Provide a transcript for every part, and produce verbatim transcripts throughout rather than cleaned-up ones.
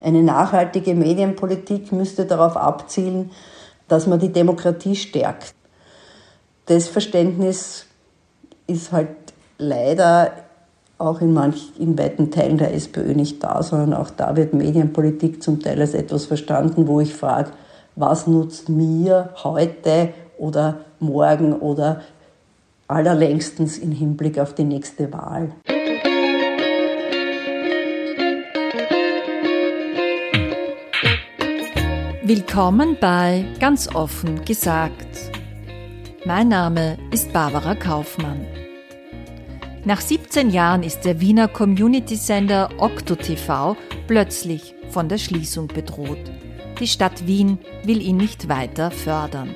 Eine nachhaltige Medienpolitik müsste darauf abzielen, dass man die Demokratie stärkt. Das Verständnis ist halt leider auch in manch, in weiten Teilen der SPÖ nicht da, sondern auch da wird Medienpolitik zum Teil als etwas verstanden, wo ich frage, was nutzt mir heute oder morgen oder allerlängstens im Hinblick auf die nächste Wahl. Willkommen bei Ganz offen gesagt. Mein Name ist Barbara Kaufmann. Nach siebzehn Jahren ist der Wiener Community-Sender Okto T V plötzlich von der Schließung bedroht. Die Stadt Wien will ihn nicht weiter fördern.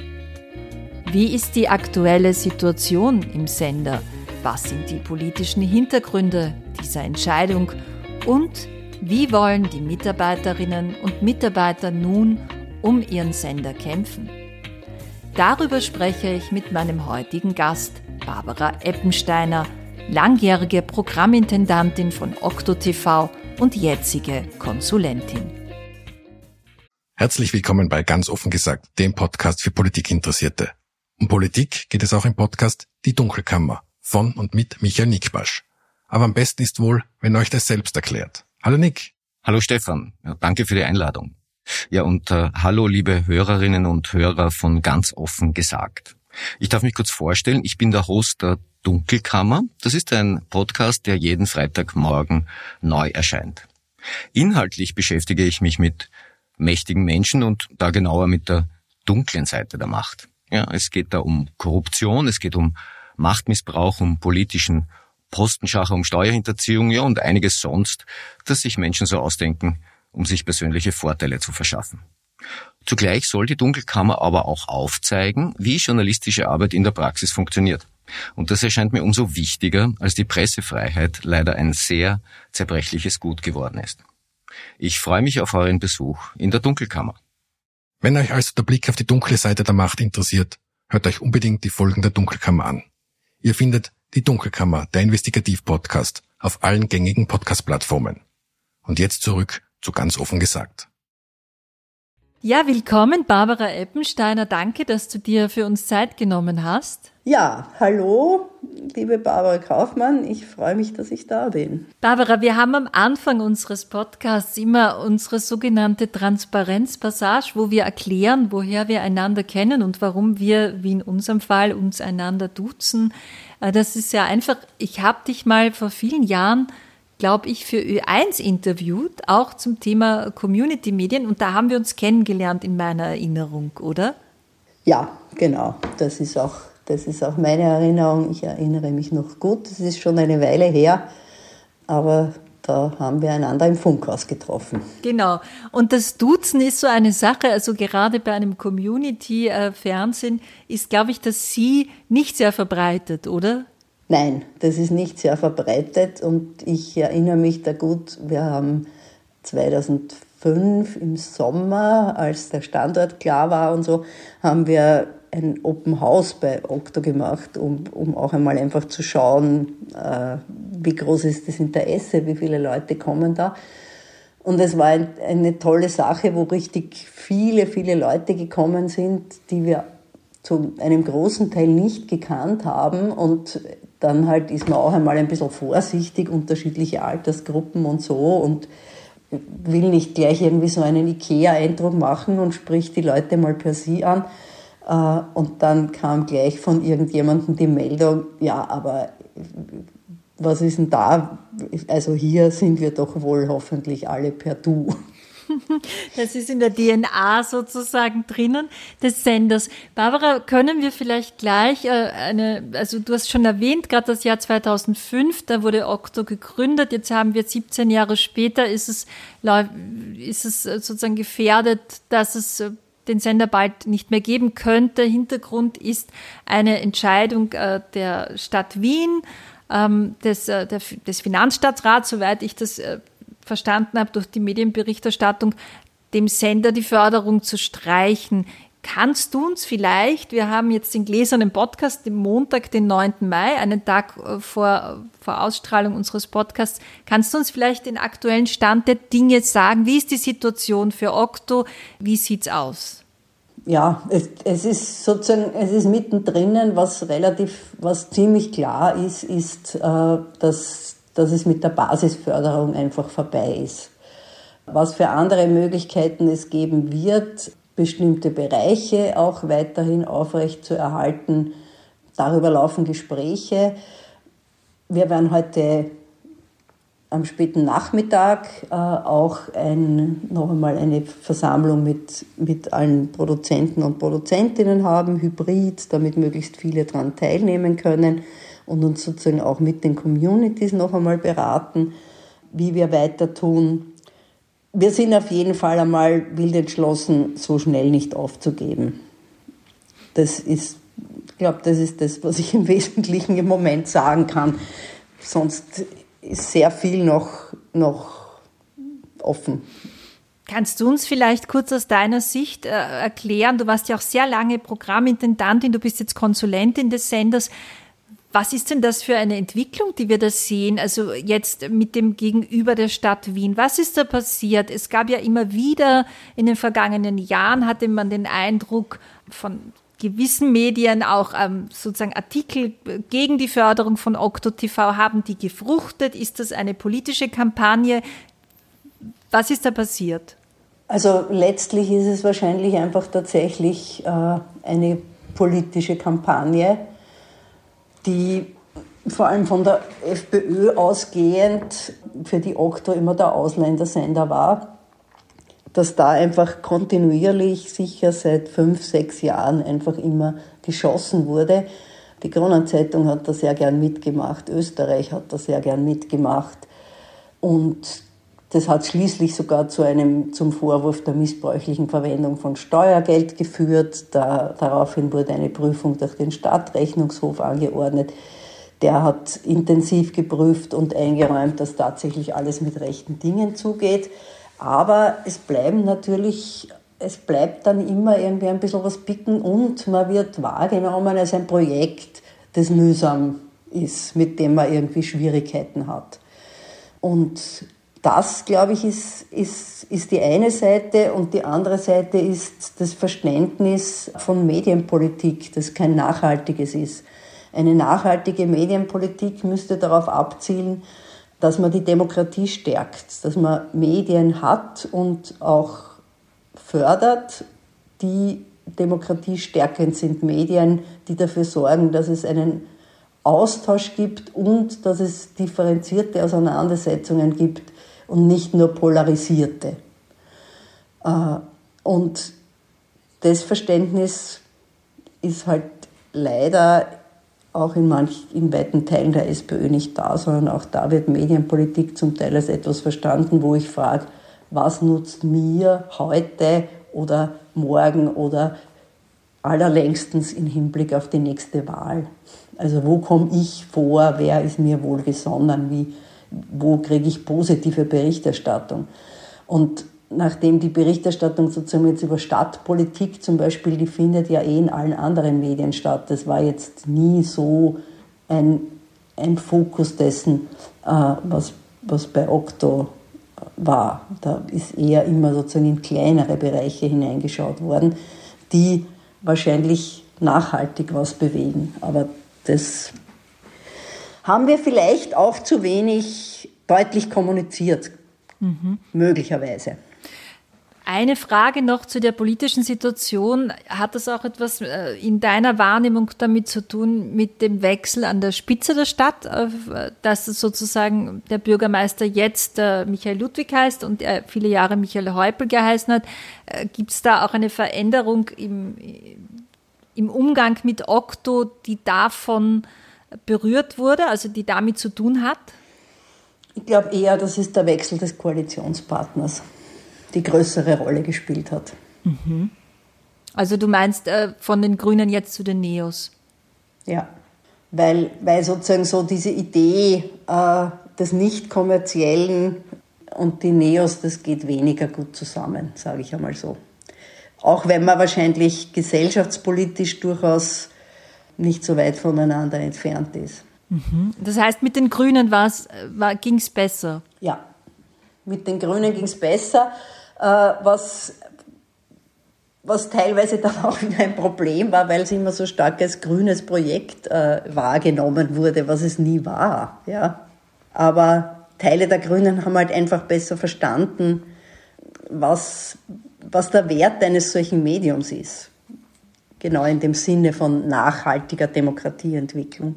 Wie ist die aktuelle Situation im Sender? Was sind die politischen Hintergründe dieser Entscheidung? Und wie wollen die Mitarbeiterinnen und Mitarbeiter nun um ihren Sender kämpfen? Darüber spreche ich mit meinem heutigen Gast, Barbara Eppensteiner, langjährige Programmintendantin von Okto T V und jetzige Konsulentin. Herzlich willkommen bei Ganz offen gesagt, dem Podcast für Politikinteressierte. Um Politik geht es auch im Podcast Die Dunkelkammer von und mit Michael Nickbasch. Aber am besten ist wohl, wenn ihr euch das selbst erklärt. Hallo Nick. Hallo Stefan, ja, danke für die Einladung. Ja, und äh, hallo liebe Hörerinnen und Hörer von Ganz offen gesagt. Ich darf mich kurz vorstellen, ich bin der Host der Dunkelkammer. Das ist ein Podcast, der jeden Freitagmorgen neu erscheint. Inhaltlich beschäftige ich mich mit mächtigen Menschen und da genauer mit der dunklen Seite der Macht. Ja, es geht da um Korruption, es geht um Machtmissbrauch, um politischen Postenschacher, um Steuerhinterziehung, ja, und einiges sonst, das sich Menschen so ausdenken, um sich persönliche Vorteile zu verschaffen. Zugleich soll die Dunkelkammer aber auch aufzeigen, wie journalistische Arbeit in der Praxis funktioniert. Und das erscheint mir umso wichtiger, als die Pressefreiheit leider ein sehr zerbrechliches Gut geworden ist. Ich freue mich auf euren Besuch in der Dunkelkammer. Wenn euch also der Blick auf die dunkle Seite der Macht interessiert, hört euch unbedingt die Folgen der Dunkelkammer an. Ihr findet die Dunkelkammer, der Investigativ-Podcast, auf allen gängigen Podcast-Plattformen. Und jetzt zurück zu Ganz offen gesagt. Ja, willkommen Barbara Eppensteiner. Danke, dass du dir für uns Zeit genommen hast. Ja, hallo, liebe Barbara Kaufmann. Ich freue mich, dass ich da bin. Barbara, wir haben am Anfang unseres Podcasts immer unsere sogenannte Transparenzpassage, wo wir erklären, woher wir einander kennen und warum wir, wie in unserem Fall, uns einander duzen. Das ist ja einfach, ich habe dich mal vor vielen Jahren, glaube ich, für Ö eins interviewt, auch zum Thema Community-Medien. Und da haben wir uns kennengelernt in meiner Erinnerung, oder? Ja, genau. Das ist auch, das ist auch meine Erinnerung. Ich erinnere mich noch gut. Das ist schon eine Weile her, aber da haben wir einander im Funkhaus getroffen. Genau. Und das Duzen ist so eine Sache, also gerade bei einem Community-Fernsehen ist, glaube ich, das Sie nicht sehr verbreitet, oder? Nein, das ist nicht sehr verbreitet und ich erinnere mich da gut, wir haben zweitausendfünf im Sommer, als der Standort klar war und so, haben wir ein Open House bei Okto gemacht, um, um auch einmal einfach zu schauen, äh, wie groß ist das Interesse, wie viele Leute kommen da. Und es war ein, eine tolle Sache, wo richtig viele, viele Leute gekommen sind, die wir zu einem großen Teil nicht gekannt haben. Und dann halt ist man auch einmal ein bisschen vorsichtig, unterschiedliche Altersgruppen und so, und will nicht gleich irgendwie so einen Ikea-Eindruck machen und spricht die Leute mal per Sie an. Und dann kam gleich von irgendjemandem die Meldung, ja, aber was ist denn da? Also hier sind wir doch wohl hoffentlich alle per Du. Das ist in der D N A sozusagen drinnen des Senders. Barbara, können wir vielleicht gleich äh, eine, also du hast schon erwähnt, gerade das Jahr zweitausendfünf, da wurde Okto gegründet, jetzt haben wir siebzehn Jahre später, ist es, ist es sozusagen gefährdet, dass es den Sender bald nicht mehr geben könnte. Hintergrund ist eine Entscheidung äh, der Stadt Wien, ähm, des, äh, der, des Finanzstadtrats, soweit ich das äh, verstanden habe durch die Medienberichterstattung, dem Sender die Förderung zu streichen. Kannst du uns vielleicht, wir haben jetzt den gläsernen Podcast, den Montag, den neunten Mai, einen Tag vor, vor Ausstrahlung unseres Podcasts, kannst du uns vielleicht den aktuellen Stand der Dinge sagen? Wie ist die Situation für Okto? Wie sieht's aus? Ja, es, es ist sozusagen, es ist mittendrin, was relativ, was ziemlich klar ist, ist, äh, dass, dass es mit der Basisförderung einfach vorbei ist. Was für andere Möglichkeiten es geben wird, bestimmte Bereiche auch weiterhin aufrecht zu erhalten. Darüber laufen Gespräche. Wir werden heute am späten Nachmittag äh, auch ein, noch einmal eine Versammlung mit, mit allen Produzenten und Produzentinnen haben, hybrid, damit möglichst viele daran teilnehmen können und uns sozusagen auch mit den Communities noch einmal beraten, wie wir weiter tun. Wir sind auf jeden Fall einmal wild entschlossen, so schnell nicht aufzugeben. Das ist, ich glaube, das ist das, was ich im Wesentlichen im Moment sagen kann. Sonst ist sehr viel noch, noch offen. Kannst du uns vielleicht kurz aus deiner Sicht äh, erklären, du warst ja auch sehr lange Programmintendantin, du bist jetzt Konsulentin des Senders. Was ist denn das für eine Entwicklung, die wir da sehen? Also jetzt mit dem Gegenüber der Stadt Wien. Was ist da passiert? Es gab ja immer wieder in den vergangenen Jahren, hatte man den Eindruck von gewissen Medien auch ähm, sozusagen Artikel gegen die Förderung von Okto T V. Haben die gefruchtet? Ist das eine politische Kampagne? Was ist da passiert? Also letztlich ist es wahrscheinlich einfach tatsächlich äh, eine politische Kampagne, die vor allem von der FPÖ ausgehend für die Okto immer der Ausländersender war, dass da einfach kontinuierlich, sicher seit fünf, sechs Jahren einfach immer geschossen wurde. Die Kronenzeitung hat da sehr gern mitgemacht, Österreich hat da sehr gern mitgemacht und das hat schließlich sogar zu einem, zum Vorwurf der missbräuchlichen Verwendung von Steuergeld geführt. Da, daraufhin wurde eine Prüfung durch den Stadtrechnungshof angeordnet. Der hat intensiv geprüft und eingeräumt, dass tatsächlich alles mit rechten Dingen zugeht. Aber es bleiben natürlich, es bleibt dann immer irgendwie ein bisschen was bicken und man wird wahrgenommen als ein Projekt, das mühsam ist, mit dem man irgendwie Schwierigkeiten hat. Und das, glaube ich, ist, ist, ist die eine Seite und die andere Seite ist das Verständnis von Medienpolitik, das kein nachhaltiges ist. Eine nachhaltige Medienpolitik müsste darauf abzielen, dass man die Demokratie stärkt, dass man Medien hat und auch fördert, die demokratiestärkend sind. Medien, die dafür sorgen, dass es einen Austausch gibt und dass es differenzierte Auseinandersetzungen gibt und nicht nur polarisierte. Und das Verständnis ist halt leider auch in manch, in weiten Teilen der SPÖ nicht da, sondern auch da wird Medienpolitik zum Teil als etwas verstanden, wo ich frage, was nutzt mir heute oder morgen oder allerlängstens im Hinblick auf die nächste Wahl? Also wo komme ich vor, wer ist mir wohlgesonnen, wie, wo kriege ich positive Berichterstattung? Und nachdem die Berichterstattung sozusagen jetzt über Stadtpolitik zum Beispiel, die findet ja eh in allen anderen Medien statt. Das war jetzt nie so ein, ein Fokus dessen, äh, was, was bei Okto war. Da ist eher immer sozusagen in kleinere Bereiche hineingeschaut worden, die wahrscheinlich nachhaltig was bewegen. Aber das haben wir vielleicht auch zu wenig deutlich kommuniziert, mhm. möglicherweise. Eine Frage noch zu der politischen Situation. Hat das auch etwas in deiner Wahrnehmung damit zu tun, mit dem Wechsel an der Spitze der Stadt, dass sozusagen der Bürgermeister jetzt Michael Ludwig heißt und er viele Jahre Michael Häupl geheißen hat? Gibt es da auch eine Veränderung im, im Umgang mit Okto, die davon berührt wurde, also die damit zu tun hat? Ich glaube eher, das ist der Wechsel des Koalitionspartners, die größere Rolle gespielt hat. Mhm. Also du meinst äh, von den Grünen jetzt zu den Neos? Ja, weil, weil sozusagen so diese Idee äh, des Nicht-Kommerziellen und die Neos, das geht weniger gut zusammen, sage ich einmal so. Auch wenn man wahrscheinlich gesellschaftspolitisch durchaus nicht so weit voneinander entfernt ist. Das heißt, mit den Grünen war, ging es besser? Ja, mit den Grünen ging es besser, äh, was, was teilweise dann auch wieder ein Problem war, weil es immer so stark als grünes Projekt äh, wahrgenommen wurde, was es nie war. Ja. Aber Teile der Grünen haben halt einfach besser verstanden, was, was der Wert eines solchen Mediums ist. Genau in dem Sinne von nachhaltiger Demokratieentwicklung.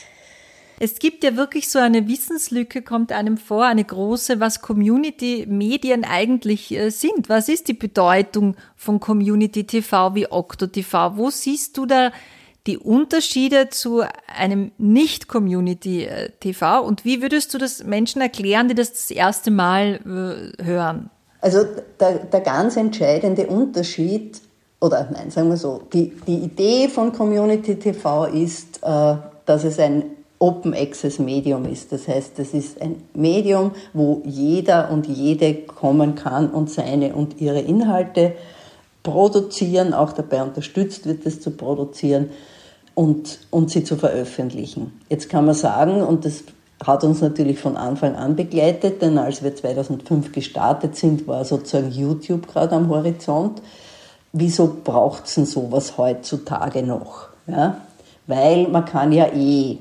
Es gibt ja wirklich so eine Wissenslücke, kommt einem vor, eine große, was Community-Medien eigentlich sind. Was ist die Bedeutung von Community-T V wie Okto-T V? Wo siehst du da die Unterschiede zu einem Nicht-Community-T V? Und wie würdest du das Menschen erklären, die das das erste Mal äh, hören? Also der, der ganz entscheidende Unterschied, oder nein, sagen wir so, die, die Idee von Community-T V ist, äh, dass es ein Open-Access-Medium ist. Das heißt, es ist ein Medium, wo jeder und jede kommen kann und seine und ihre Inhalte produzieren, auch dabei unterstützt wird, es zu produzieren und, und sie zu veröffentlichen. Jetzt kann man sagen, und das hat uns natürlich von Anfang an begleitet, denn als wir zweitausendfünf gestartet sind, war sozusagen YouTube gerade am Horizont. Wieso braucht es denn sowas heutzutage noch? Ja? Weil man kann ja eh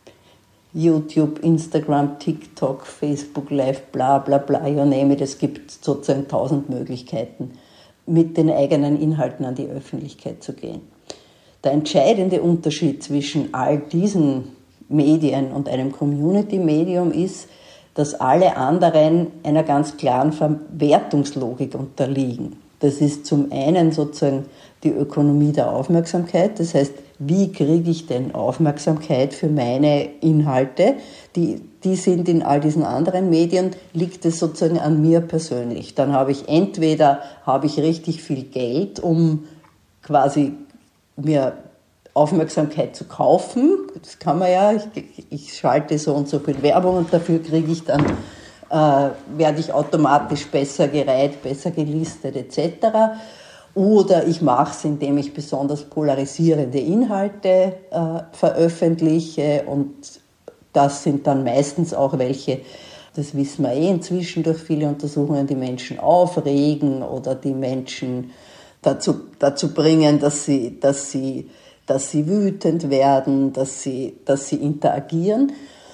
YouTube, Instagram, TikTok, Facebook Live, bla bla bla, you name it, es gibt sozusagen tausend Möglichkeiten, mit den eigenen Inhalten an die Öffentlichkeit zu gehen. Der entscheidende Unterschied zwischen all diesen Medien und einem Community-Medium ist, dass alle anderen einer ganz klaren Verwertungslogik unterliegen. Das ist zum einen sozusagen die Ökonomie der Aufmerksamkeit, das heißt, wie kriege ich denn Aufmerksamkeit für meine Inhalte? Die, die sind in all diesen anderen Medien, liegt es sozusagen an mir persönlich. Dann habe ich entweder habe ich richtig viel Geld, um quasi mir Aufmerksamkeit zu kaufen. Das kann man ja, ich, ich schalte so und so viel Werbung und dafür kriege ich dann, äh, werde ich automatisch besser gereiht, besser gelistet et cetera. Oder ich mache es, indem ich besonders polarisierende Inhalte äh, veröffentliche und das sind dann meistens auch welche, das wissen wir eh inzwischen durch viele Untersuchungen, die Menschen aufregen oder die Menschen dazu, dazu bringen, dass sie, dass sie, dass sie wütend werden, dass sie, dass sie interagieren.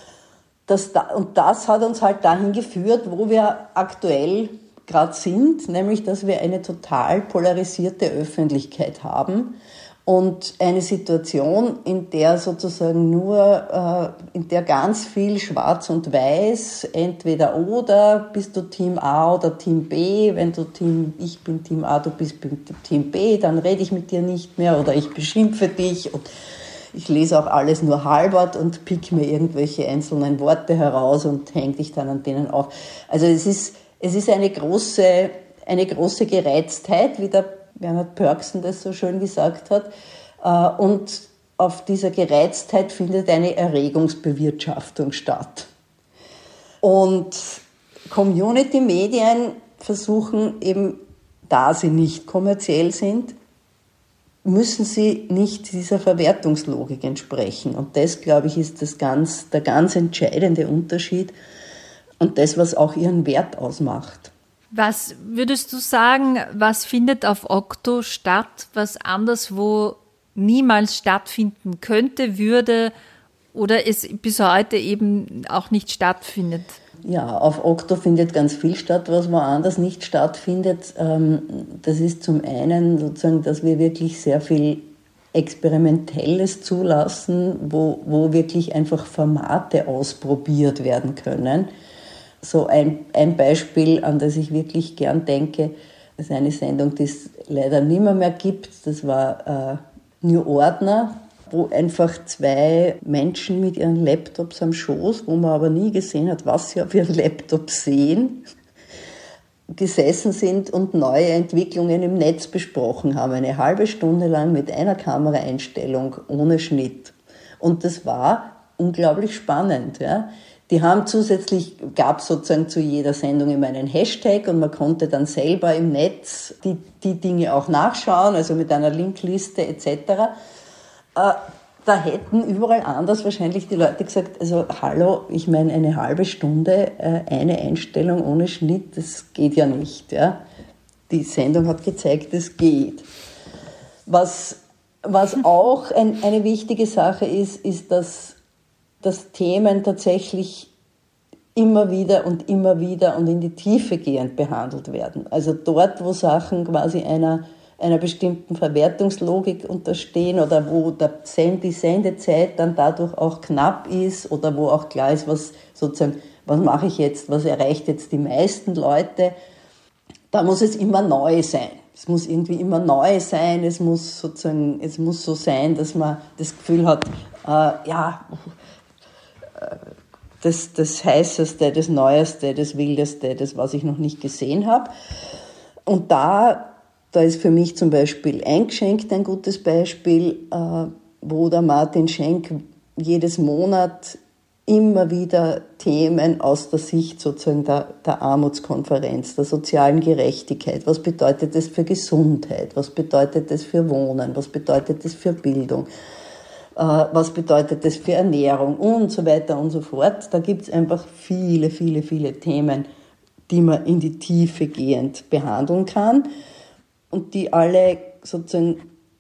Das, und das hat uns halt dahin geführt, wo wir aktuell gerade sind, nämlich dass wir eine total polarisierte Öffentlichkeit haben und eine Situation, in der sozusagen nur, äh, in der ganz viel Schwarz und Weiß, entweder oder, bist du Team A oder Team B, wenn du Team, ich bin Team A, du bist Team B, dann rede ich mit dir nicht mehr oder ich beschimpfe dich und ich lese auch alles nur halbert und pick mir irgendwelche einzelnen Worte heraus und hänge dich dann an denen auf. Also es ist Es ist eine große, eine große Gereiztheit, wie der Bernhard Pörksen das so schön gesagt hat. Und auf dieser Gereiztheit findet eine Erregungsbewirtschaftung statt. Und Community-Medien versuchen eben, da sie nicht kommerziell sind, müssen sie nicht dieser Verwertungslogik entsprechen. Und das, glaube ich, ist das ganz, der ganz entscheidende Unterschied. Und das, was auch ihren Wert ausmacht. Was würdest du sagen, was findet auf Okto statt, was anderswo niemals stattfinden könnte, würde oder es bis heute eben auch nicht stattfindet? Ja, auf Okto findet ganz viel statt, was woanders nicht stattfindet. Das ist zum einen sozusagen, dass wir wirklich sehr viel Experimentelles zulassen, wo, wo wirklich einfach Formate ausprobiert werden können. So ein, ein Beispiel, an das ich wirklich gern denke, ist eine Sendung, die es leider nicht mehr, mehr gibt. Das war äh, New Ordner, wo einfach zwei Menschen mit ihren Laptops am Schoß, wo man aber nie gesehen hat, was sie auf ihren Laptops sehen, gesessen sind und neue Entwicklungen im Netz besprochen haben. Eine halbe Stunde lang mit einer Kameraeinstellung ohne Schnitt. Und das war unglaublich spannend, ja. Die haben zusätzlich, gab sozusagen zu jeder Sendung immer einen Hashtag und man konnte dann selber im Netz die, die Dinge auch nachschauen, also mit einer Linkliste et cetera. Äh, da hätten überall anders wahrscheinlich die Leute gesagt, also hallo, ich meine eine halbe Stunde, äh, eine Einstellung ohne Schnitt, das geht ja nicht. Ja? Die Sendung hat gezeigt, es geht. Was, was auch ein, eine wichtige Sache ist, ist, dass dass Themen tatsächlich immer wieder und immer wieder und in die Tiefe gehend behandelt werden. Also dort, wo Sachen quasi einer, einer bestimmten Verwertungslogik unterstehen oder wo der Send, die Sendezeit dann dadurch auch knapp ist oder wo auch klar ist, was sozusagen, was mache ich jetzt, was erreicht jetzt die meisten Leute, da muss es immer neu sein. Es muss irgendwie immer neu sein, es muss sozusagen, es muss so sein, dass man das Gefühl hat, äh, ja, Das, das Heißeste, das Neueste, das Wildeste, das, was ich noch nicht gesehen habe. Und da, da ist für mich zum Beispiel Eingeschenkt ein gutes Beispiel, äh, wo der Martin Schenk jedes Monat immer wieder Themen aus der Sicht sozusagen der, der Armutskonferenz, der sozialen Gerechtigkeit. Was bedeutet das für Gesundheit? Was bedeutet das für Wohnen? Was bedeutet das für Bildung? Was bedeutet das für Ernährung und so weiter und so fort. Da gibt es einfach viele, viele, viele Themen, die man in die Tiefe gehend behandeln kann und die alle sozusagen,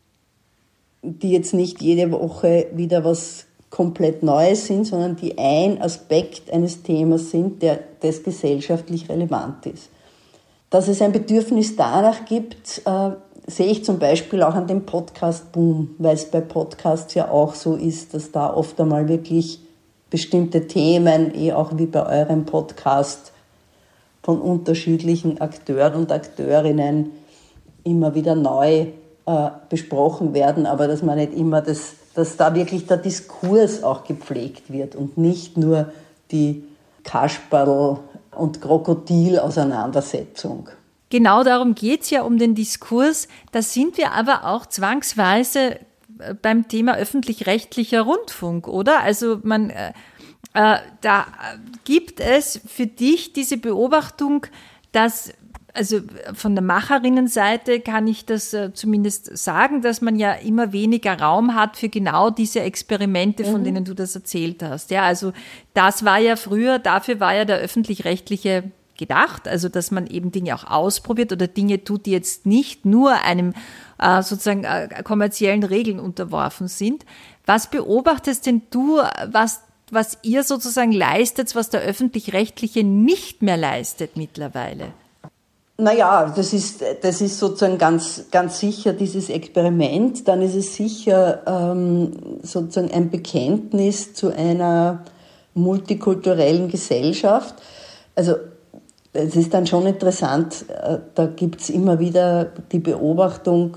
die jetzt nicht jede Woche wieder was komplett Neues sind, sondern die ein Aspekt eines Themas sind, der das gesellschaftlich relevant ist. Dass es ein Bedürfnis danach gibt, äh, sehe ich zum Beispiel auch an dem Podcast-Boom, weil es bei Podcasts ja auch so ist, dass da oft einmal wirklich bestimmte Themen, eh auch wie bei eurem Podcast, von unterschiedlichen Akteuren und Akteurinnen immer wieder neu äh, besprochen werden, aber dass man nicht immer das, dass da wirklich der Diskurs auch gepflegt wird und nicht nur die Kasperl- und Krokodil-Auseinandersetzung. Genau darum geht's ja, um den Diskurs. Da sind wir aber auch zwangsweise beim Thema öffentlich-rechtlicher Rundfunk, oder? Also man, äh, äh, da gibt es für dich diese Beobachtung, dass, also von der Macherinnenseite kann ich das äh, zumindest sagen, dass man ja immer weniger Raum hat für genau diese Experimente, von mhm. denen du das erzählt hast. Ja, also das war ja früher, dafür war ja der öffentlich-rechtliche gedacht, also dass man eben Dinge auch ausprobiert oder Dinge tut, die jetzt nicht nur einem äh, sozusagen äh, kommerziellen Regeln unterworfen sind. Was beobachtest denn du, was, was ihr sozusagen leistet, was der Öffentlich-Rechtliche nicht mehr leistet mittlerweile? Naja, das ist, das ist sozusagen ganz, ganz sicher dieses Experiment. Dann ist es sicher ähm, sozusagen ein Bekenntnis zu einer multikulturellen Gesellschaft. Also es ist dann schon interessant, da gibt es immer wieder die Beobachtung,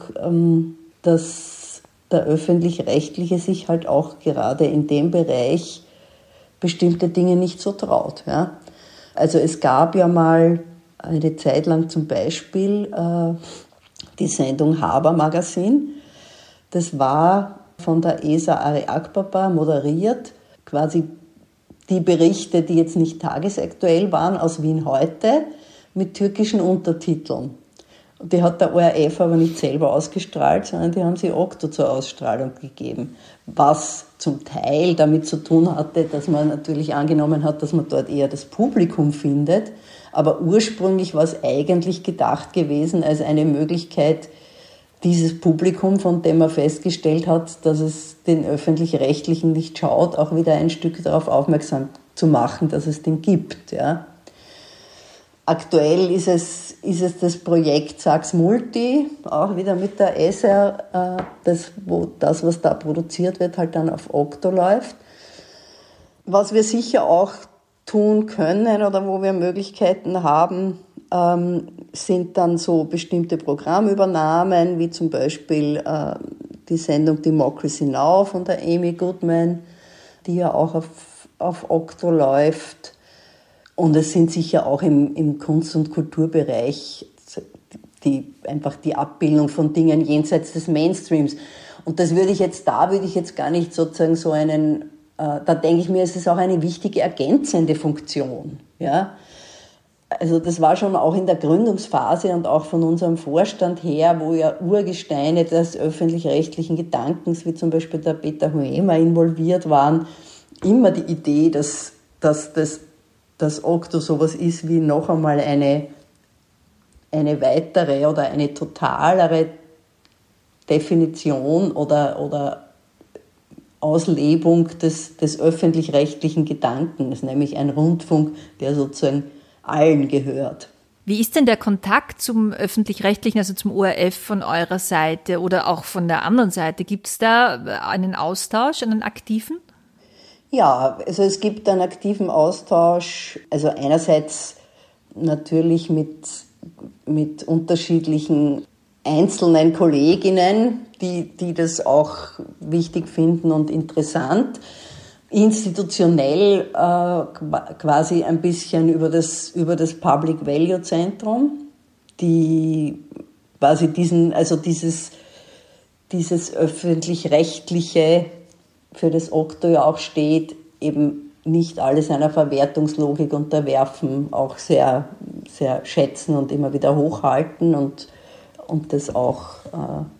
dass der Öffentlich-Rechtliche sich halt auch gerade in dem Bereich bestimmte Dinge nicht so traut. Ja? Also es gab ja mal eine Zeit lang zum Beispiel die Sendung Haber Magazin. Das war von der Esa Ari Akbaba moderiert, quasi die Berichte, die jetzt nicht tagesaktuell waren, aus Wien heute, mit türkischen Untertiteln. Und die hat der O R F aber nicht selber ausgestrahlt, sondern die haben sie Okto zur Ausstrahlung gegeben. Was zum Teil damit zu tun hatte, dass man natürlich angenommen hat, dass man dort eher das Publikum findet. Aber ursprünglich war es eigentlich gedacht gewesen als eine Möglichkeit, dieses Publikum, von dem man festgestellt hat, dass es den Öffentlich-Rechtlichen nicht schaut, auch wieder ein Stück darauf aufmerksam zu machen, dass es den gibt. Ja. Aktuell ist es, ist es das Projekt Sachs Multi, auch wieder mit der S R, das, wo das, was da produziert wird, halt dann auf Okto läuft. Was wir sicher auch tun können oder wo wir Möglichkeiten haben, ähm, sind dann so bestimmte Programmübernahmen, wie zum Beispiel äh, die Sendung Democracy Now! Von der Amy Goodman, die ja auch auf, auf Okto läuft. Und es sind sicher auch im, im Kunst- und Kulturbereich die, einfach die Abbildung von Dingen jenseits des Mainstreams. Und das würde ich jetzt, da würde ich jetzt gar nicht sozusagen so einen äh, da denke ich mir, es ist auch eine wichtige ergänzende Funktion. Ja? Also das war schon auch in der Gründungsphase und auch von unserem Vorstand her, wo ja Urgesteine des öffentlich-rechtlichen Gedankens, wie zum Beispiel der Peter Huemer, involviert waren, immer die Idee, dass, dass das, das Okto sowas ist wie noch einmal eine, eine weitere oder eine totalere Definition oder, oder Auslebung des, des öffentlich-rechtlichen Gedankens, nämlich ein Rundfunk, der sozusagen allen gehört. Wie ist denn der Kontakt zum Öffentlich-Rechtlichen, also zum O R F von eurer Seite oder auch von der anderen Seite? Gibt es da einen Austausch, einen aktiven? Ja, also es gibt einen aktiven Austausch, also einerseits natürlich mit, mit unterschiedlichen einzelnen Kolleginnen, die, die das auch wichtig finden und interessant. Institutionell äh, quasi ein bisschen über das, über das Public Value Zentrum, die quasi diesen, also dieses, dieses öffentlich-rechtliche, für das Okto ja auch steht, eben nicht alles einer Verwertungslogik unterwerfen, auch sehr, sehr schätzen und immer wieder hochhalten und, und das auch äh,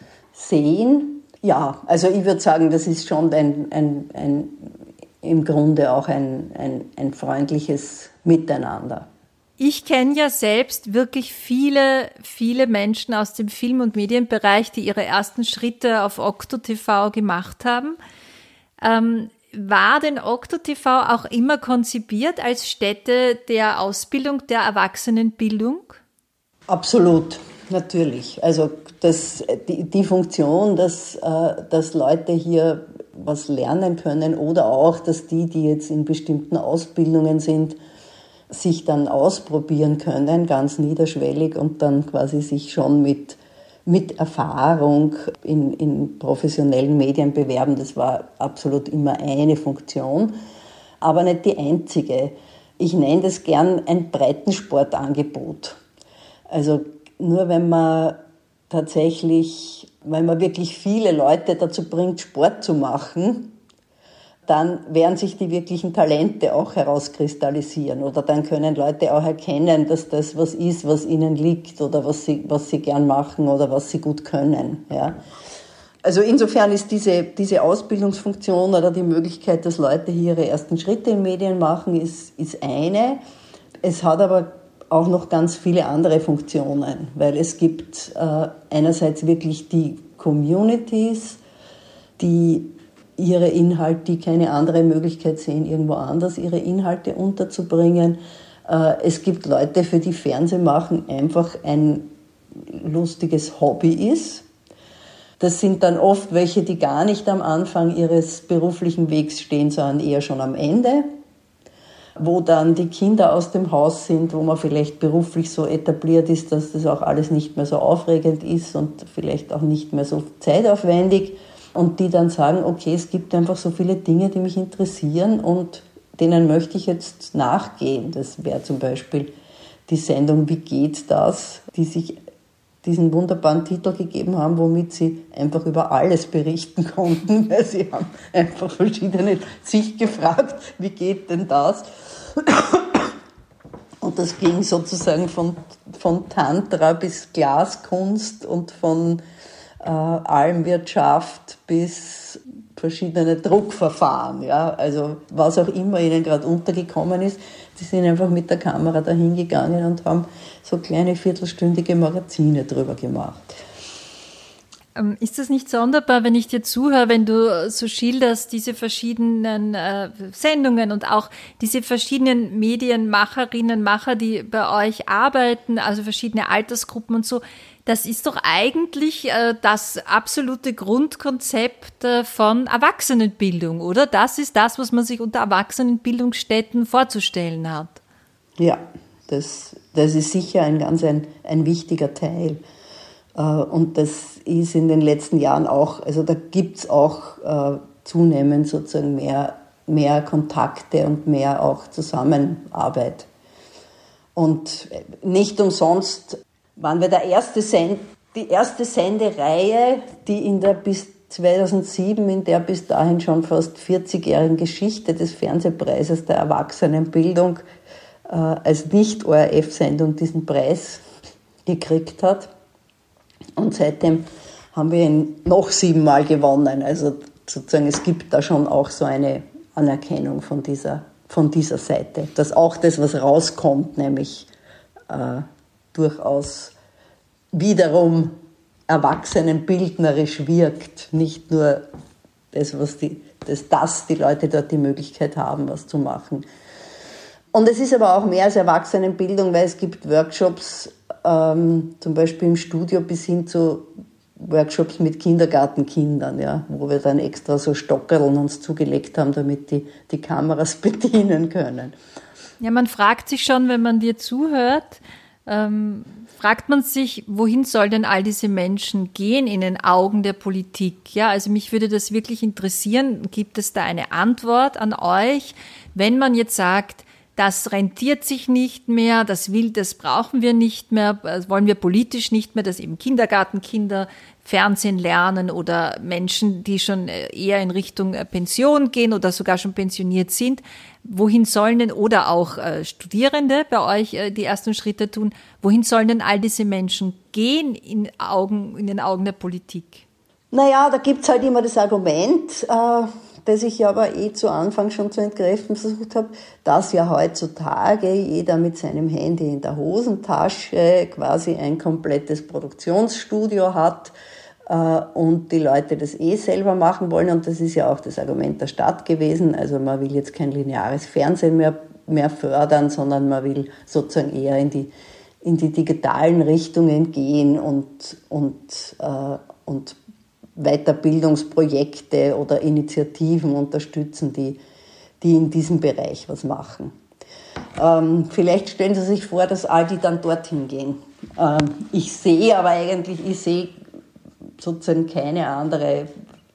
sehen. Ja, also ich würde sagen, das ist schon ein, ein, ein, im Grunde auch ein, ein, ein freundliches Miteinander. Ich kenne ja selbst wirklich viele, viele Menschen aus dem Film- und Medienbereich, die ihre ersten Schritte auf Okto T V gemacht haben. Ähm, war denn Okto T V auch immer konzipiert als Stätte der Ausbildung, der Erwachsenenbildung? Absolut. Natürlich. Also das, die, die Funktion, dass, äh, dass Leute hier was lernen können oder auch, dass die, die jetzt in bestimmten Ausbildungen sind, sich dann ausprobieren können, ganz niederschwellig und dann quasi sich schon mit, mit Erfahrung in, in professionellen Medien bewerben. Das war absolut immer eine Funktion, aber nicht die einzige. Ich nenne das gern ein Breitensportangebot. Also nur wenn man tatsächlich, wenn man wirklich viele Leute dazu bringt, Sport zu machen, dann werden sich die wirklichen Talente auch herauskristallisieren oder dann können Leute auch erkennen, dass das was ist, was ihnen liegt oder was sie, was sie gern machen oder was sie gut können. Ja. Also insofern ist diese, diese Ausbildungsfunktion oder die Möglichkeit, dass Leute hier ihre ersten Schritte in Medien machen, ist, ist eine. Es hat aber auch noch ganz viele andere Funktionen, weil es gibt äh, einerseits wirklich die Communities, die ihre Inhalte, die keine andere Möglichkeit sehen, irgendwo anders ihre Inhalte unterzubringen. Äh, es gibt Leute, für die Fernsehmachen einfach ein lustiges Hobby ist. Das sind dann oft welche, die gar nicht am Anfang ihres beruflichen Wegs stehen, sondern eher schon am Ende, wo dann die Kinder aus dem Haus sind, wo man vielleicht beruflich so etabliert ist, dass das auch alles nicht mehr so aufregend ist und vielleicht auch nicht mehr so zeitaufwendig und die dann sagen, okay, es gibt einfach so viele Dinge, die mich interessieren und denen möchte ich jetzt nachgehen. Das wäre zum Beispiel die Sendung Wie geht das?, die sich diesen wunderbaren Titel gegeben haben, womit sie einfach über alles berichten konnten, weil sie haben einfach verschiedene sich gefragt, wie geht denn das? Und das ging sozusagen von, von Tantra bis Glaskunst und von äh, Almwirtschaft bis verschiedene Druckverfahren. Ja? Also was auch immer ihnen gerade untergekommen ist, die sind einfach mit der Kamera dahin gegangen und haben so kleine viertelstündige Magazine drüber gemacht. Ist das nicht sonderbar, wenn ich dir zuhöre, wenn du so schilderst, diese verschiedenen äh, Sendungen und auch diese verschiedenen Medienmacherinnen, Macher, die bei euch arbeiten, also verschiedene Altersgruppen und so, das ist doch eigentlich äh, das absolute Grundkonzept äh, von Erwachsenenbildung, oder? Das ist das, was man sich unter Erwachsenenbildungsstätten vorzustellen hat. Ja, das, das ist sicher ein ganz ein, ein wichtiger Teil. Und das ist in den letzten Jahren auch, also da gibt es auch äh, zunehmend sozusagen mehr, mehr Kontakte und mehr auch Zusammenarbeit. Und nicht umsonst waren wir der erste Send, die erste Sendereihe, die in der bis zweitausendsieben in der bis dahin schon fast vierzigjährigen Geschichte des Fernsehpreises der Erwachsenenbildung äh, als Nicht-O R F-Sendung diesen Preis gekriegt hat. Und seitdem haben wir ihn noch siebenmal gewonnen. Also sozusagen, es gibt da schon auch so eine Anerkennung von dieser, von dieser Seite, dass auch das, was rauskommt, nämlich äh, durchaus wiederum erwachsenenbildnerisch wirkt, nicht nur das, was die, das, dass die Leute dort die Möglichkeit haben, was zu machen. Und es ist aber auch mehr als Erwachsenenbildung, weil es gibt Workshops, ähm, zum Beispiel im Studio bis hin zu Workshops mit Kindergartenkindern, ja, wo wir dann extra so Stockerln uns zugelegt haben, damit die die Kameras bedienen können. Ja, man fragt sich schon, wenn man dir zuhört, ähm, fragt man sich, wohin soll denn all diese Menschen gehen in den Augen der Politik? Ja, also mich würde das wirklich interessieren. Gibt es da eine Antwort an euch, wenn man jetzt sagt, das rentiert sich nicht mehr, das will, das brauchen wir nicht mehr, das wollen wir politisch nicht mehr, dass eben Kindergartenkinder Fernsehen lernen oder Menschen, die schon eher in Richtung Pension gehen oder sogar schon pensioniert sind. Wohin sollen denn, oder auch äh, Studierende bei euch äh, die ersten Schritte tun, wohin sollen denn all diese Menschen gehen in, Augen, in den Augen der Politik? Naja, da gibt's halt immer das Argument, äh, das ich aber eh zu Anfang schon zu entkräften versucht habe, dass ja heutzutage jeder mit seinem Handy in der Hosentasche quasi ein komplettes Produktionsstudio hat äh, und die Leute das eh selber machen wollen. Und das ist ja auch das Argument der Stadt gewesen. Also man will jetzt kein lineares Fernsehen mehr, mehr fördern, sondern man will sozusagen eher in die, in die digitalen Richtungen gehen und, und, äh, und Weiterbildungsprojekte oder Initiativen unterstützen, die, die in diesem Bereich was machen. Ähm, vielleicht stellen Sie sich vor, dass all die dann dorthin gehen. Ähm, ich sehe aber eigentlich, ich sehe sozusagen keine andere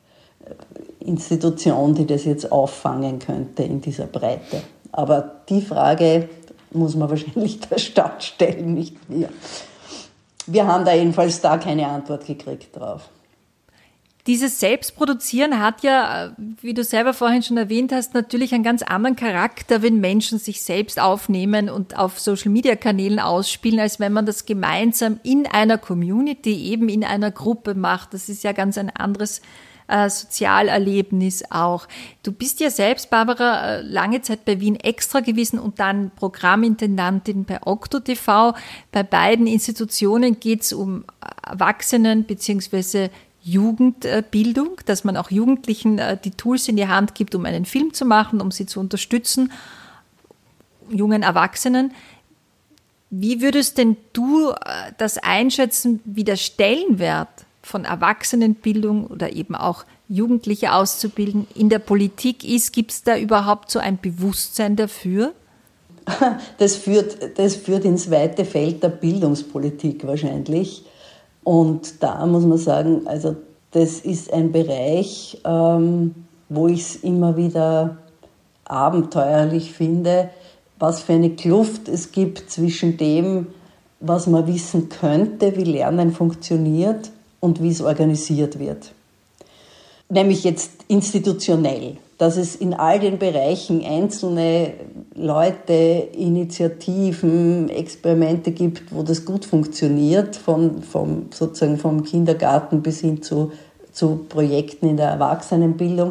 Institution, die das jetzt auffangen könnte in dieser Breite. Aber die Frage muss man wahrscheinlich der Stadt stellen, nicht mir. Wir haben da jedenfalls da keine Antwort gekriegt drauf. Dieses Selbstproduzieren hat ja, wie du selber vorhin schon erwähnt hast, natürlich einen ganz anderen Charakter, wenn Menschen sich selbst aufnehmen und auf Social-Media-Kanälen ausspielen, als wenn man das gemeinsam in einer Community, eben in einer Gruppe macht. Das ist ja ganz ein anderes äh, Sozialerlebnis auch. Du bist ja selbst, Barbara, äh, lange Zeit bei Wien Extra gewesen und dann Programmintendantin bei Okto T V. Bei beiden Institutionen geht es um Erwachsenen bzw. Jugendbildung, dass man auch Jugendlichen die Tools in die Hand gibt, um einen Film zu machen, um sie zu unterstützen, jungen Erwachsenen. Wie würdest denn du das einschätzen, wie der Stellenwert von Erwachsenenbildung oder eben auch Jugendliche auszubilden in der Politik ist? Gibt es da überhaupt so ein Bewusstsein dafür? Das führt, das führt ins weite Feld der Bildungspolitik wahrscheinlich. Und da muss man sagen, also das ist ein Bereich, ähm, wo ich es immer wieder abenteuerlich finde, was für eine Kluft es gibt zwischen dem, was man wissen könnte, wie Lernen funktioniert und wie es organisiert wird. Nämlich jetzt institutionell, dass es in all den Bereichen einzelne Leute, Initiativen, Experimente gibt, wo das gut funktioniert, von, vom, sozusagen vom Kindergarten bis hin zu, zu Projekten in der Erwachsenenbildung.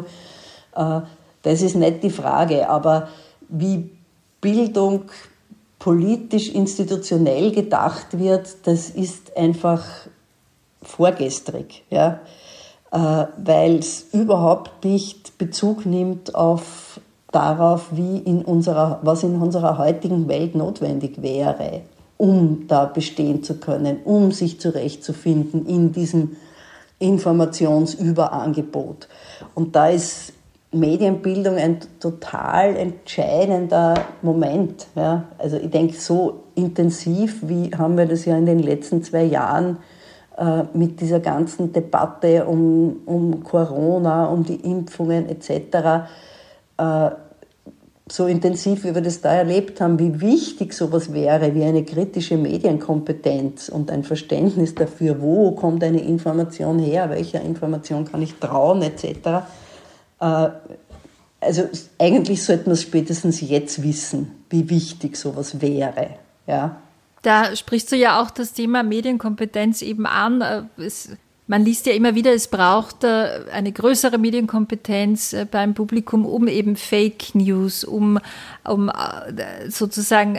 Das ist nicht die Frage, aber wie Bildung politisch institutionell gedacht wird, das ist einfach vorgestrig, ja. Weil es überhaupt nicht Bezug nimmt auf darauf, wie in unserer, was in unserer heutigen Welt notwendig wäre, um da bestehen zu können, um sich zurechtzufinden in diesem Informationsüberangebot. Und da ist Medienbildung ein total entscheidender Moment. Ja. Also ich denke, so intensiv, wie haben wir das ja in den letzten zwei Jahren mit dieser ganzen Debatte um, um Corona, um die Impfungen et cetera, äh, so intensiv, wie wir das da erlebt haben, wie wichtig sowas wäre, wie eine kritische Medienkompetenz und ein Verständnis dafür, wo kommt eine Information her, welcher Information kann ich trauen, et cetera. Also eigentlich sollten wir es spätestens jetzt wissen, wie wichtig sowas wäre. Ja. Da sprichst du ja auch das Thema Medienkompetenz eben an. Es Man liest ja immer wieder, es braucht eine größere Medienkompetenz beim Publikum, um eben Fake News, um, um sozusagen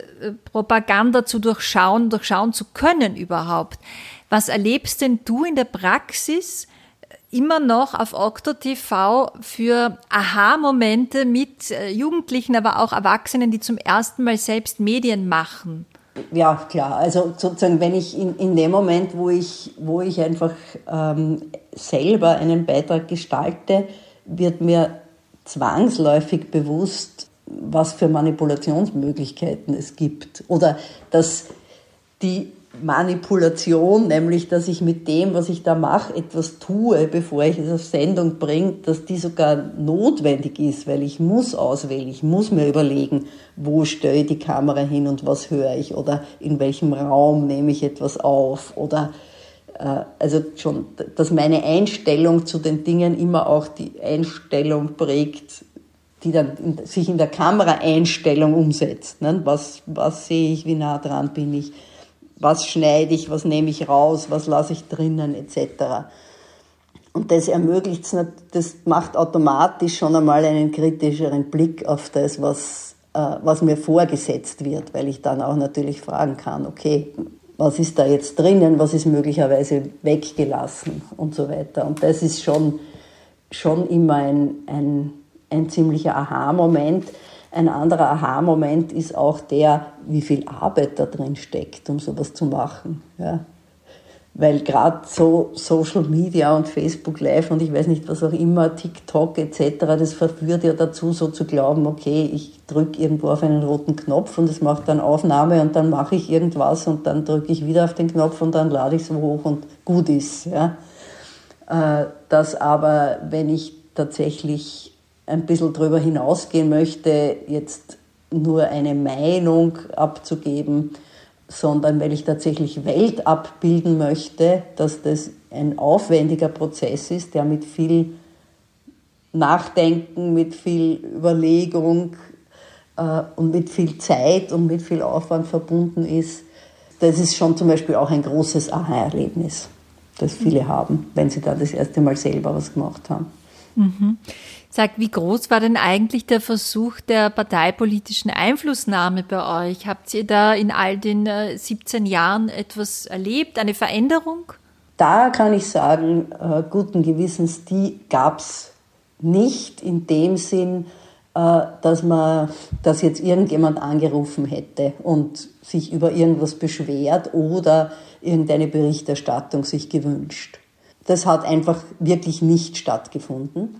Propaganda zu durchschauen, durchschauen zu können überhaupt. Was erlebst denn du in der Praxis immer noch auf Okto T V für Aha-Momente mit Jugendlichen, aber auch Erwachsenen, die zum ersten Mal selbst Medien machen? Ja, klar. Also sozusagen, wenn ich in, in dem Moment, wo ich, wo ich einfach ähm, selber einen Beitrag gestalte, wird mir zwangsläufig bewusst, was für Manipulationsmöglichkeiten es gibt. Oder dass die Manipulation, nämlich dass ich mit dem, was ich da mache, etwas tue, bevor ich es auf Sendung bringe, dass die sogar notwendig ist, weil ich muss auswählen, ich muss mir überlegen, wo stelle ich die Kamera hin und was höre ich oder in welchem Raum nehme ich etwas auf oder äh, also schon, dass meine Einstellung zu den Dingen immer auch die Einstellung prägt, die dann in, sich in der Kameraeinstellung umsetzt. Ne? Was, was sehe ich, wie nah dran bin ich? Was schneide ich, was nehme ich raus, was lasse ich drinnen, et cetera. Und das ermöglicht es, das macht automatisch schon einmal einen kritischeren Blick auf das, was, äh, was mir vorgesetzt wird, weil ich dann auch natürlich fragen kann, okay, was ist da jetzt drinnen, was ist möglicherweise weggelassen und so weiter. Und das ist schon, schon immer ein, ein, ein ziemlicher Aha-Moment. Ein anderer Aha-Moment ist auch der, wie viel Arbeit da drin steckt, um sowas zu machen. Ja. Weil gerade so Social Media und Facebook Live und ich weiß nicht, was auch immer, TikTok et cetera, das verführt ja dazu, so zu glauben, okay, ich drücke irgendwo auf einen roten Knopf und es macht dann Aufnahme und dann mache ich irgendwas und dann drücke ich wieder auf den Knopf und dann lade ich es hoch und gut ist. Ja. Das aber, wenn ich tatsächlich ein bisschen drüber hinausgehen möchte, jetzt nur eine Meinung abzugeben, sondern weil ich tatsächlich Welt abbilden möchte, dass das ein aufwendiger Prozess ist, der mit viel Nachdenken, mit viel Überlegung äh, und mit viel Zeit und mit viel Aufwand verbunden ist. Das ist schon zum Beispiel auch ein großes Aha-Erlebnis, das viele haben, wenn sie da das erste Mal selber was gemacht haben. Mhm. Sag, wie groß war denn eigentlich der Versuch der parteipolitischen Einflussnahme bei euch? Habt ihr da in all den äh, siebzehn Jahren etwas erlebt, eine Veränderung? Da kann ich sagen, äh, guten Gewissens, die gab es nicht in dem Sinn, äh, dass man, dass jetzt irgendjemand angerufen hätte und sich über irgendwas beschwert oder irgendeine Berichterstattung sich gewünscht. Das hat einfach wirklich nicht stattgefunden.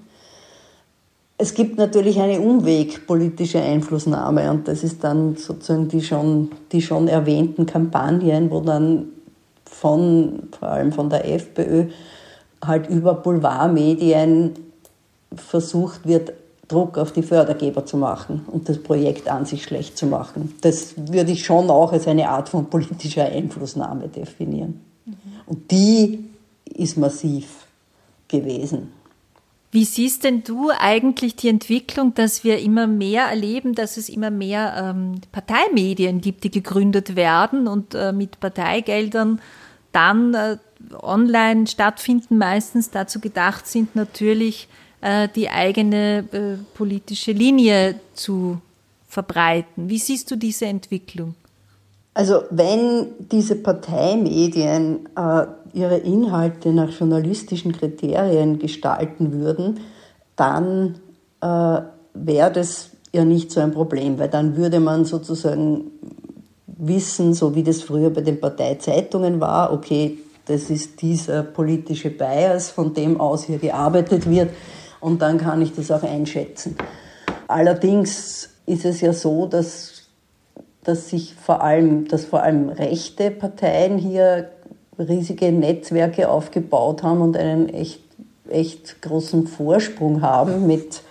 Es gibt natürlich eine umwegpolitische Einflussnahme und das ist dann sozusagen die schon, die schon erwähnten Kampagnen, wo dann von, vor allem von der FPÖ, halt über Boulevardmedien versucht wird, Druck auf die Fördergeber zu machen und das Projekt an sich schlecht zu machen. Das würde ich schon auch als eine Art von politischer Einflussnahme definieren. Mhm. Und die ist massiv gewesen. Wie siehst denn du eigentlich die Entwicklung, dass wir immer mehr erleben, dass es immer mehr ähm, Parteimedien gibt, die gegründet werden und äh, mit Parteigeldern dann äh, online stattfinden, meistens dazu gedacht sind, natürlich äh, die eigene äh, politische Linie zu verbreiten. Wie siehst du diese Entwicklung? Also wenn diese Parteimedien äh, ihre Inhalte nach journalistischen Kriterien gestalten würden, dann äh, wäre das ja nicht so ein Problem, weil dann würde man sozusagen wissen, so wie das früher bei den Parteizeitungen war, okay, das ist dieser politische Bias, von dem aus hier gearbeitet wird und dann kann ich das auch einschätzen. Allerdings ist es ja so, dass dass sich vor allem, dass vor allem rechte Parteien hier riesige Netzwerke aufgebaut haben und einen echt, echt großen Vorsprung haben mit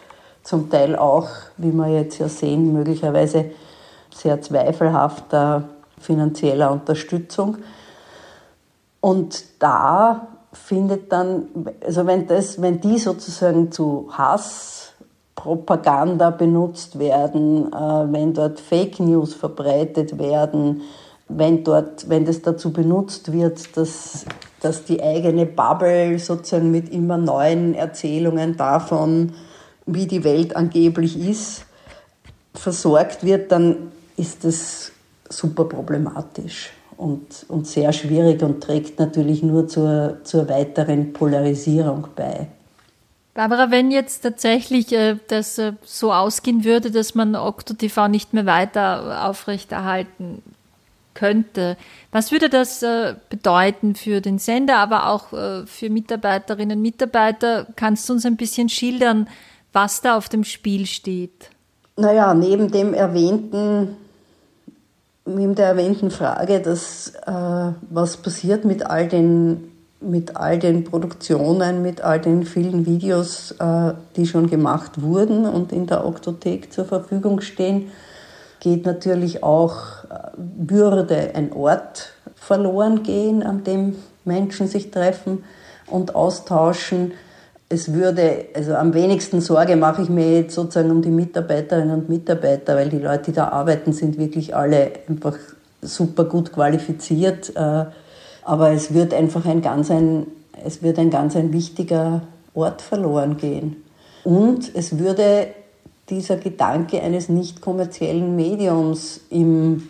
zum Teil auch, wie wir jetzt ja sehen, möglicherweise sehr zweifelhafter finanzieller Unterstützung. Und da findet dann, also wenn, das, wenn die sozusagen zu Hasspropaganda benutzt werden, äh, wenn dort Fake News verbreitet werden, wenn, dort, wenn das dazu benutzt wird, dass, dass die eigene Bubble sozusagen mit immer neuen Erzählungen davon, wie die Welt angeblich ist, versorgt wird, dann ist das super problematisch und, und sehr schwierig und trägt natürlich nur zur, zur weiteren Polarisierung bei. Barbara, wenn jetzt tatsächlich äh, das äh, so ausgehen würde, dass man Okto T V nicht mehr weiter aufrechterhalten könnte, was würde das äh, bedeuten für den Sender, aber auch äh, für Mitarbeiterinnen und Mitarbeiter? Kannst du uns ein bisschen schildern, was da auf dem Spiel steht? Naja, neben dem erwähnten, neben der erwähnten Frage, dass, äh, was passiert mit all den, mit all den Produktionen, mit all den vielen Videos, äh, die schon gemacht wurden und in der Oktothek zur Verfügung stehen, geht natürlich auch, äh, würde ein Ort verloren gehen, an dem Menschen sich treffen und austauschen. Es würde, also am wenigsten Sorge mache ich mir jetzt sozusagen um die Mitarbeiterinnen und Mitarbeiter, weil die Leute, die da arbeiten, sind wirklich alle einfach super gut qualifiziert. Aber es wird einfach ein ganz ein, es wird ein ganz ein wichtiger Ort verloren gehen. Und es würde dieser Gedanke eines nicht kommerziellen Mediums im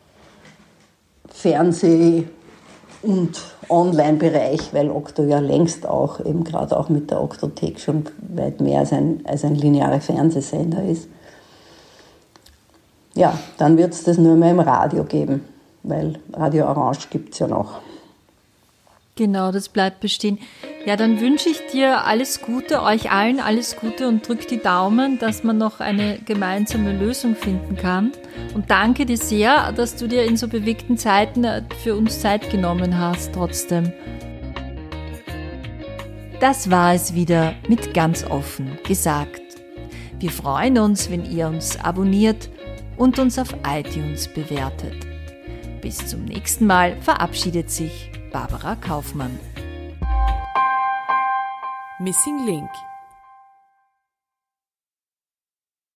Fernseh- und Online-Bereich, weil Okto ja längst auch, eben gerade auch mit der Oktothek schon weit mehr als ein, als ein linearer Fernsehsender ist. Ja, dann wird es das nur mehr im Radio geben, weil Radio Orange gibt es ja noch. Genau, das bleibt bestehen. Ja, dann wünsche ich dir alles Gute, euch allen alles Gute und drück die Daumen, dass man noch eine gemeinsame Lösung finden kann. Und danke dir sehr, dass du dir in so bewegten Zeiten für uns Zeit genommen hast, trotzdem. Das war es wieder mit Ganz offen gesagt. Wir freuen uns, wenn ihr uns abonniert und uns auf iTunes bewertet. Bis zum nächsten Mal verabschiedet sich Barbara Kaufmann. Missing Link